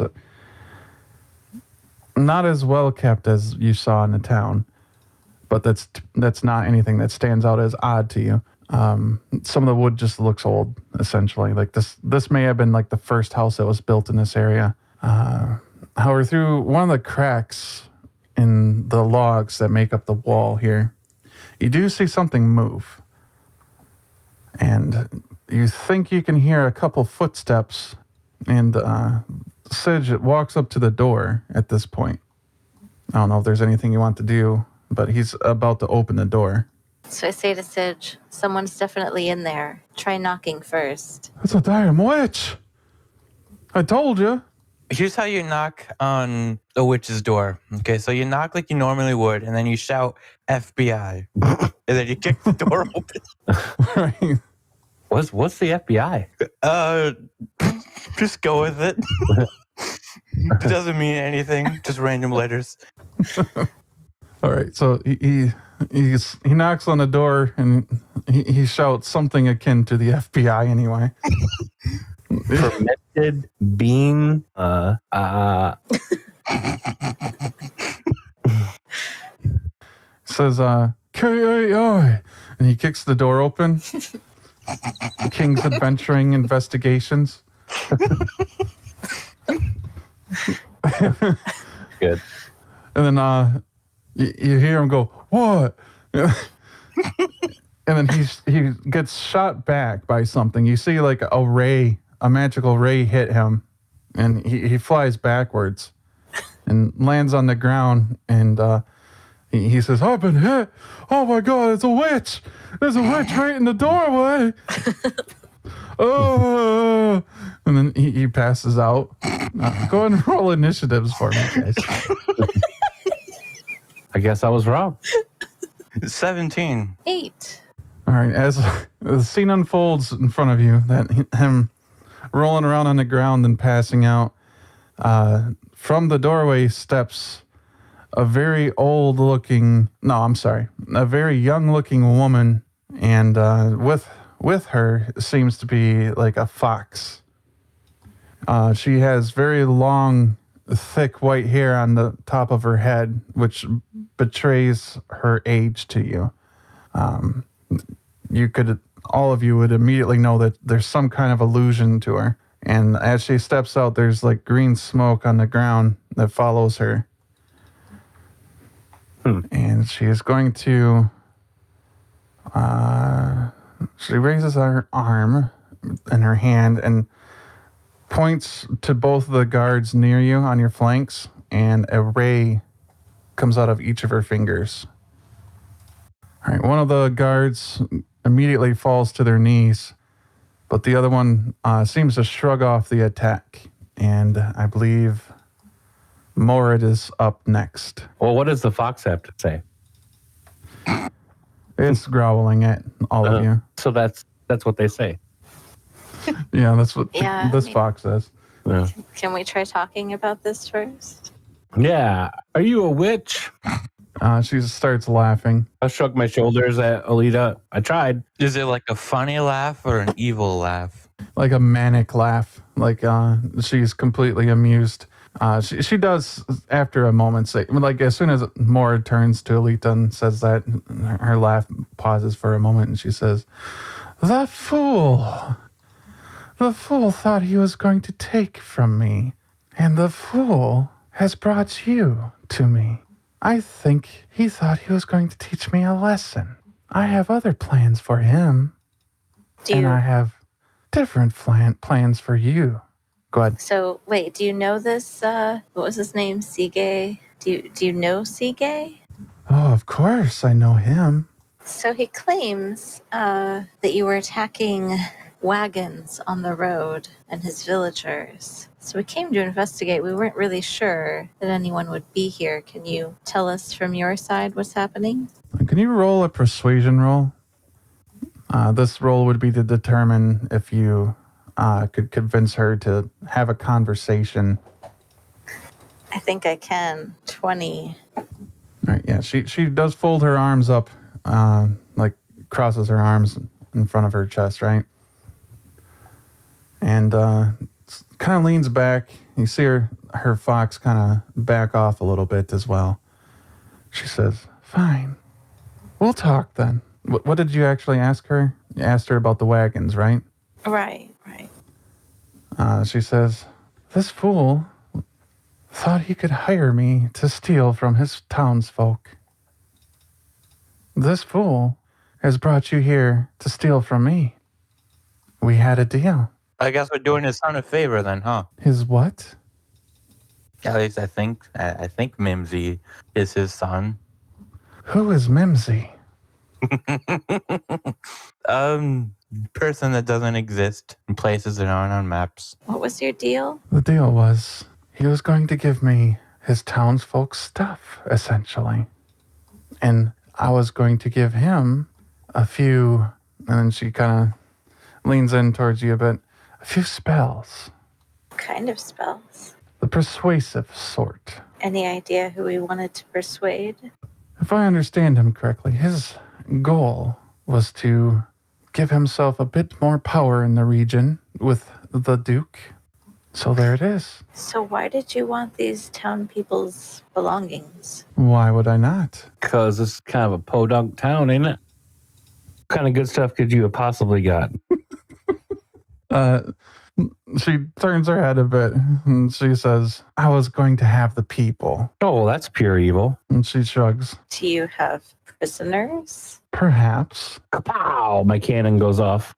B: not as well kept as you saw in the town, but that's not anything that stands out as odd to you. Some of the wood just looks old, essentially. Like this may have been like the first house that was built in this area. However, through one of the cracks in the logs that make up the wall here, you do see something move. And you think you can hear a couple footsteps, and Sidge walks up to the door at this point. I don't know if there's anything you want to do, but he's about to open the door.
E: So I say to Sidge, someone's definitely in there. Try knocking first.
B: It's a damn witch! I told you!
D: Here's how you knock on a witch's door. Okay, so you knock like you normally would, and then you shout FBI, and then you kick the door open.
B: Right.
C: What's the FBI?
D: Just go with it. It doesn't mean anything. Just random letters.
B: All right, so he knocks on the door and he shouts something akin to the FBI anyway.
C: Fermented bean.
B: Says KAI, and he kicks the door open. King's Adventuring Investigations.
C: Good.
B: And then you hear him go, "What?" And then he gets shot back by something. You see like a magical ray hit him, and he flies backwards and lands on the ground. And he says, "I've been hit. Oh my God, it's a witch. There's a witch right in the doorway." Oh, and then he passes out. Go ahead and roll initiatives for me, guys.
C: I guess I was wrong.
D: 17.
E: 8.
B: All right, as the scene unfolds in front of you, that him rolling around on the ground and passing out, from the doorway steps a very a very young-looking woman, and with her seems to be like a fox. She has very long, thick white hair on the top of her head, which betrays her age to you. All of you would immediately know that there's some kind of allusion to her. And as she steps out, there's like green smoke on the ground that follows her. And she is going to, she raises her arm in her hand and points to both the guards near you on your flanks, and a ray comes out of each of her fingers. All right, one of the guards immediately falls to their knees, but the other one seems to shrug off the attack. And I believe Morid is up next.
C: Well, what does the fox have to say?
B: It's growling at all of you.
C: So that's what they say.
B: Yeah, that's what
E: Yeah,
B: this
E: I mean-
B: fox says.
C: Yeah.
E: Can we try talking about this first?
C: Yeah. Are you a witch?
B: She starts laughing.
C: I shrugged my shoulders at Alita. I tried.
D: Is it like a funny laugh or an evil laugh?
B: Like a manic laugh. Like she's completely amused. She does, after a moment, say, like as soon as Morid turns to Alita and says that, her laugh pauses for a moment, and she says, "The fool! The fool thought he was going to take from me, and the fool has brought you to me. I think he thought he was going to teach me a lesson. I have other plans for him,
E: Do
B: and
E: you?
B: I have different plans for you." Go ahead.
E: So wait, do you know this? What was his name? Sige? Do you know Sige?
B: Oh, of course, I know him.
E: So he claims that you were attacking wagons on the road and his villagers. So we came to investigate. We weren't really sure that anyone would be here. Can you tell us from your side what's happening?
B: Can you roll a persuasion roll? This roll would be to determine if you could convince her to have a conversation.
E: I think I can. 20.
B: Right, yeah, she does fold her arms up, like crosses her arms in front of her chest, right? And kind of leans back. You see her fox kind of back off a little bit as well. She says, "Fine, we'll talk then." What did you actually ask her? You asked her about the wagons, right?
E: Right.
B: She says, "This fool thought he could hire me to steal from his townsfolk. This fool has brought you here to steal from me. We had a deal."
D: I guess we're doing his son a favor then, huh?
B: His what?
D: At least I think Mimsy is his son.
B: Who is Mimsy?
D: Person that doesn't exist in places that aren't on maps.
E: What was your deal?
B: The deal was he was going to give me his townsfolk's stuff, essentially. And I was going to give him a few, and then she kind of leans in towards you a bit, a few spells.
E: What kind of spells?
B: The persuasive sort.
E: Any idea who we wanted to persuade?
B: If I understand him correctly, his goal was to give himself a bit more power in the region with the Duke. So there it is.
E: So why did you want these town people's belongings?
B: Why would I not?
C: Because it's kind of a podunk town, ain't it? What kind of good stuff could you have possibly got?
B: She turns her head a bit and she says, I was going to have the people.
C: Oh, well, that's pure evil.
B: And she shrugs.
E: Do you have prisoners?
B: Perhaps.
C: Kapow! My cannon goes off.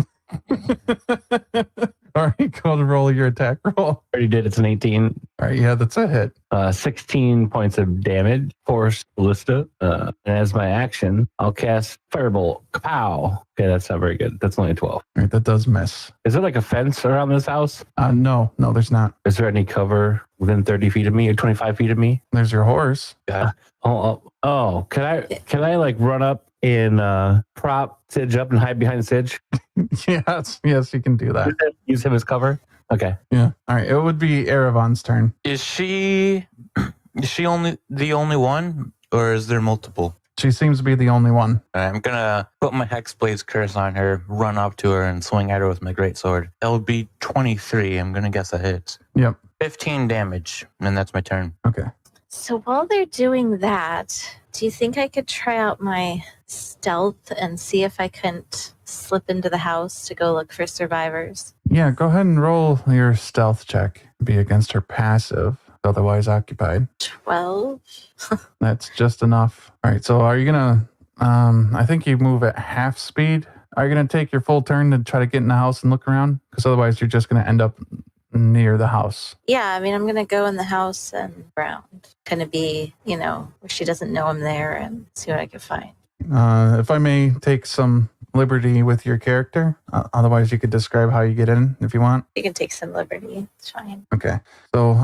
B: All right, go to roll your attack roll.
C: Already did. It's an 18.
B: All right, yeah, that's a hit.
C: 16 points of damage. Force ballista. And as my action, I'll cast Firebolt. Kapow! Okay, that's not very good. That's only a 12.
B: All right, that does miss.
C: Is there like a fence around this house?
B: No, there's not.
C: Is there any cover within 30 feet of me or 25 feet of me?
B: There's your horse.
C: Oh, can I like run up and prop Sidge up and hide behind Sidge?
B: Yes, you can do that.
C: Use him as cover? Okay.
B: Yeah. All right, it would be Erevan's turn.
D: Is she only the only one, or is there multiple?
B: She seems to be the only one.
D: I'm gonna put my Hexblade's curse on her, run up to her, and swing at her with my greatsword. That would be 23. I'm gonna guess that hits.
B: Yep.
D: 15 damage, and that's my turn.
B: Okay.
E: So while they're doing that, do you think I could try out my stealth and see if I couldn't slip into the house to go look for survivors?
B: Yeah, go ahead and roll your stealth check. Be against her passive, otherwise occupied.
E: 12?
B: That's just enough. All right, so are you gonna I think you move at half speed. Are you gonna take your full turn to try to get in the house and look around? Because otherwise you're just gonna end up near the house.
E: Yeah, I mean, I'm going to go in the house and around. Kind of be, where she doesn't know I'm there and see what I can find.
B: If I may take some liberty with your character, otherwise you could describe how you get in if you want.
E: You can take some liberty. It's fine.
B: Okay. So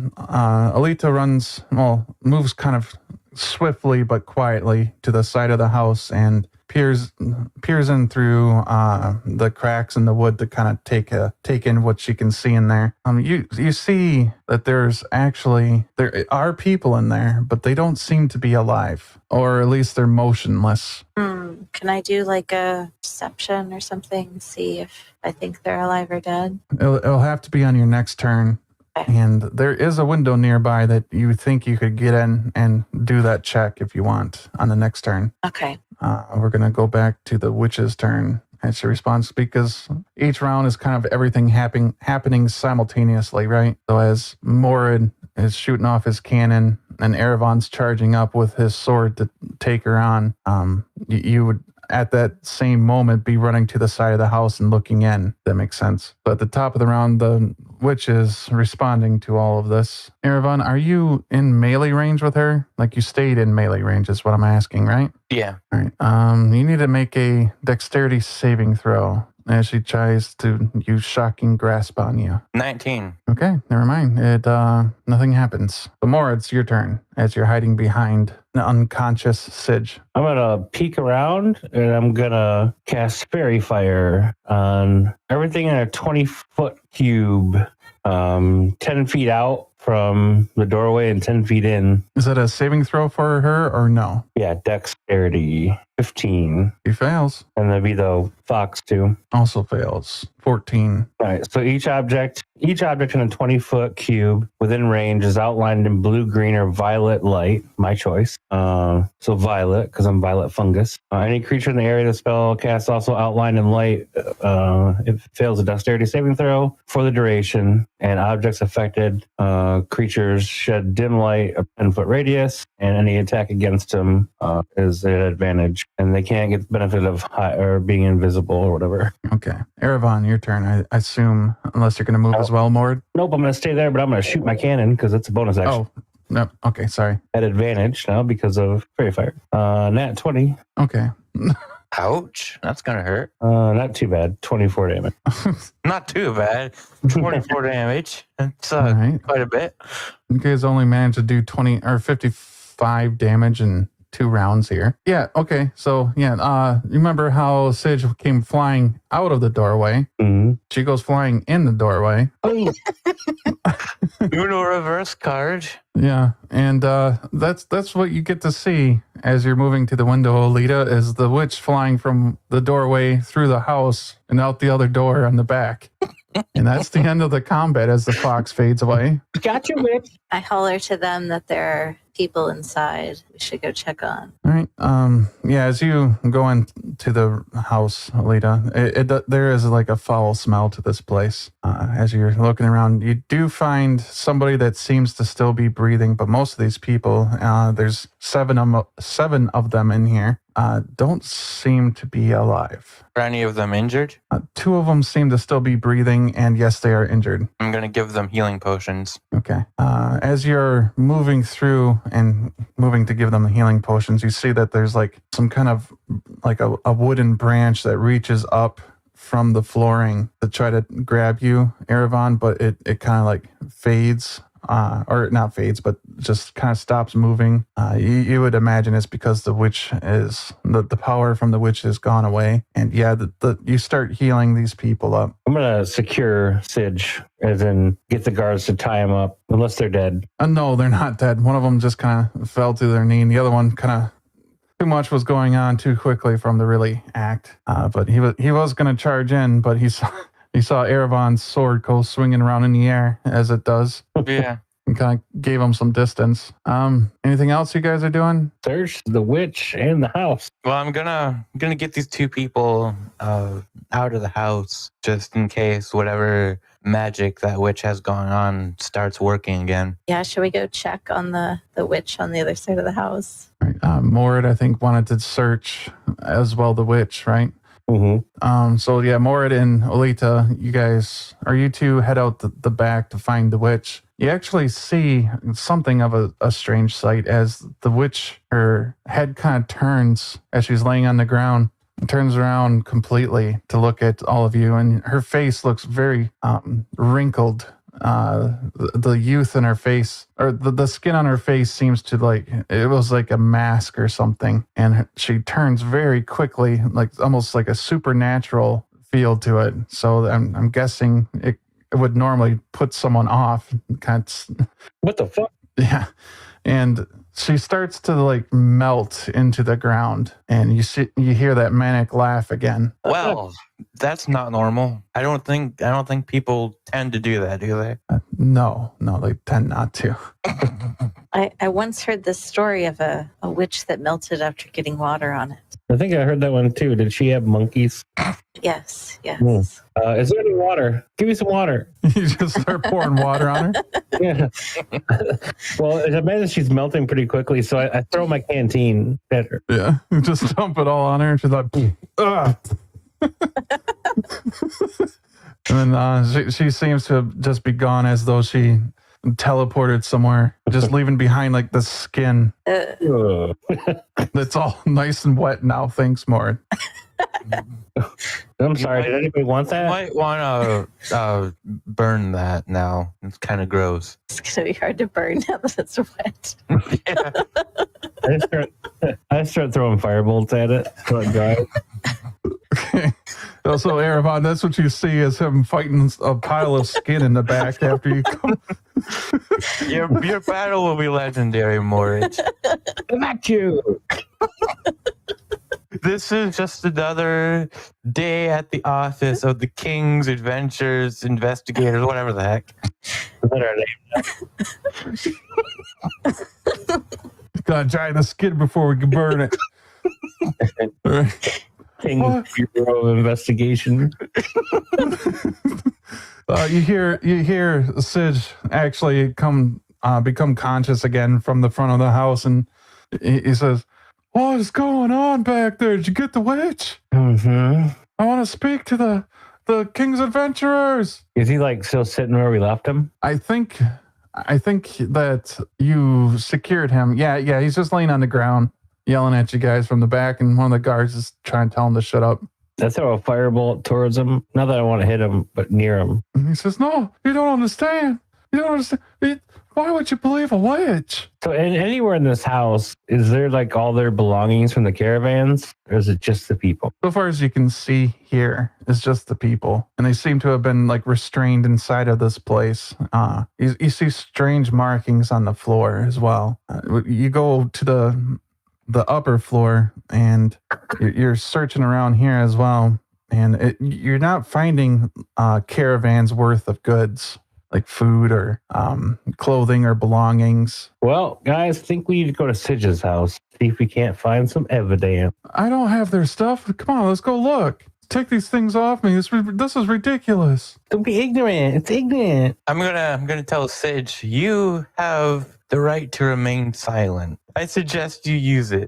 B: Alita moves kind of swiftly but quietly to the side of the house and peers in through the cracks in the wood to kind of take in what she can see in there. You see that there are people in there, but they don't seem to be alive, or at least they're motionless.
E: Can I do like a perception or something? See if I think they're alive or dead?
B: It'll have to be on your next turn. And there is a window nearby that you think you could get in and do that check if you want on the next turn.
E: Okay.
B: We're going to go back to the witch's turn as she responds, because each round is kind of everything happening simultaneously, right? So as Morid is shooting off his cannon and Erevan's charging up with his sword to take her on, you would at that same moment be running to the side of the house and looking in. That makes sense. So at the top of the round, the witch is responding to all of this. Erevan, are you in melee range with her? Like you stayed in melee range is what I'm asking, right?
D: Yeah.
B: All right. You need to make a dexterity saving throw as she tries to use shocking grasp on you.
D: 19.
B: Okay, never mind. Nothing happens. But more, it's your turn as you're hiding behind the unconscious Sidge.
C: I'm going to peek around and I'm going to cast Fairy Fire on everything in a 20-foot cube, 10 feet out from the doorway and 10 feet in.
B: Is that a saving throw for her or no?
C: Yeah, dexterity 15.
B: He fails.
C: And that'd be the fox too.
B: Also fails. 14.
C: All right, so each object in a 20-foot cube within range is outlined in blue, green, or violet light. My choice. So violet, because I'm violet fungus. Any creature in the area of the spell cast also outlined in light. It fails a dexterity saving throw for the duration, and objects affected, creatures shed dim light a 10-foot radius, and any attack against them is at advantage, and they can't get the benefit of or being invisible or whatever.
B: Okay. Erevan, your turn. I assume, unless you're going to move as well, Mord.
C: Nope, I'm going to stay there, but I'm going to shoot my cannon because it's a bonus action.
B: Oh, no. Okay, sorry.
C: At advantage now because of Fairy Fire. Nat 20.
B: Okay.
D: Ouch. That's going to hurt.
C: Not too bad. 24 damage.
D: Not too bad. 24 damage. That's
B: All right.
D: quite a bit.
B: You guys only managed to do 20 or 55 damage in 2 rounds here. Yeah, okay. So, yeah, you remember how Sidge came flying out of the doorway?
C: Mm-hmm.
B: She goes flying in the doorway.
D: Uno reverse card.
B: Yeah, and that's what you get to see as you're moving to the window, Alita, is the witch flying from the doorway through the house and out the other door on the back. And that's the end of the combat as the fox fades away.
C: Gotcha, witch.
E: I holler to them that they're people inside we should go check on.
B: All right. Yeah, as you go into the house, Alita, there is like a foul smell to this place. As you're looking around, you do find somebody that seems to still be breathing, but most of these people, there's seven of them in here, don't seem to be alive.
D: Are any of them injured?
B: Two of them seem to still be breathing, and yes, they are injured.
D: I'm going to give them healing potions.
B: Okay. As you're moving through and moving to give them the healing potions, you see that there's like some kind of like a wooden branch that reaches up from the flooring to try to grab you, Erevan, but it kind of like fades. Or not fades, but just kind of stops moving. You would imagine it's because the witch is the power from the witch has gone away, and yeah, you start healing these people up.
C: I'm gonna secure Sidge, as in get the guards to tie him up, unless they're dead.
B: No, they're not dead. One of them just kind of fell to their knee, and the other one kind of too much was going on too quickly from the really act. But he was going to charge in, but he saw Erevan's sword go swinging around in the air as it does.
D: Yeah.
B: And kind of gave him some distance. Anything else you guys are doing?
C: Search the witch and the house.
D: Well, I'm gonna get these two people out of the house just in case whatever magic that witch has going on starts working again.
E: Yeah, should we go check on the witch on the other side of the house?
B: Right. Morid, I think, wanted to search as well the witch, right?
C: Mm-hmm.
B: So yeah, Morid and Olita, you two head out the back to find the witch. You actually see something of a strange sight as the witch, her head kind of turns as she's laying on the ground, turns around completely to look at all of you, and her face looks very wrinkled. The youth in her face, or the skin on her face seems to like it was like a mask or something, and she turns very quickly, like almost like a supernatural feel to it. So I'm guessing it would normally put someone off.
C: What the fuck?
B: Yeah, and she starts to like melt into the ground, and you hear that manic laugh again.
D: Well, that's not normal. I don't think people tend to do that, do they?
B: No, they tend not to.
E: I once heard this story of a witch that melted after getting water on it.
C: I think I heard that one too. Did she have monkeys?
E: Yes.
C: Is there any water? Give me some water.
B: You just start pouring water on her.
C: Yeah. Well, I imagine she's melting pretty quickly, so I throw my canteen at her.
B: Yeah, just dump it all on her, and she's like, ugh. And then she seems to just be gone as though she teleported somewhere, just leaving behind like the skin. That's all nice and wet now. Thanks, Morid.
C: I'm sorry. Did anybody want
D: You
C: that?
D: might want to burn that now. It's kind of gross.
E: It's going to be hard to burn now that it's wet.
D: Yeah.
C: I start throwing firebolts at it so it dries.
B: Okay. Also, Erevan, that's what you see is him fighting a pile of skin in the back after you come.
D: Your battle will be legendary, Moritz.
C: Back you.
D: This is just another day at the office of the King's Adventures Investigators, whatever the heck.
C: Is that our name?
B: Gotta dry the skin before we can burn it. All right.
C: King Bureau of Investigation.
B: You hear Sid actually become conscious again from the front of the house, and he says, "What is going on back there? Did you get the witch?
C: Mm-hmm.
B: I want to speak to the King's Adventurers."
C: Is he like still sitting where we left him?
B: I think that you secured him. Yeah, he's just laying on the ground, yelling at you guys from the back, and one of the guards is trying to tell him to shut up.
C: I throw a firebolt towards him. Not that I want to hit him, but near him.
B: And he says, "No, you don't understand. You don't understand. Why would you believe a witch?"
C: So, anywhere in this house, is there like all their belongings from the caravans, or is it just the people?
B: So far as you can see here, it's just the people, and they seem to have been like restrained inside of this place. You see strange markings on the floor as well. You go to the upper floor, and you're searching around here as well, and you're not finding caravans worth of goods. like food or clothing or belongings.
C: Well, guys, think we need to go to Sidge's house, see if we can't find some evidence.
B: I don't have their stuff. Come on, let's go look. Take these things off me. This is ridiculous.
C: Don't be ignorant. It's ignorant.
D: I'm gonna tell Sidge, you have the right to remain silent. I suggest you use it.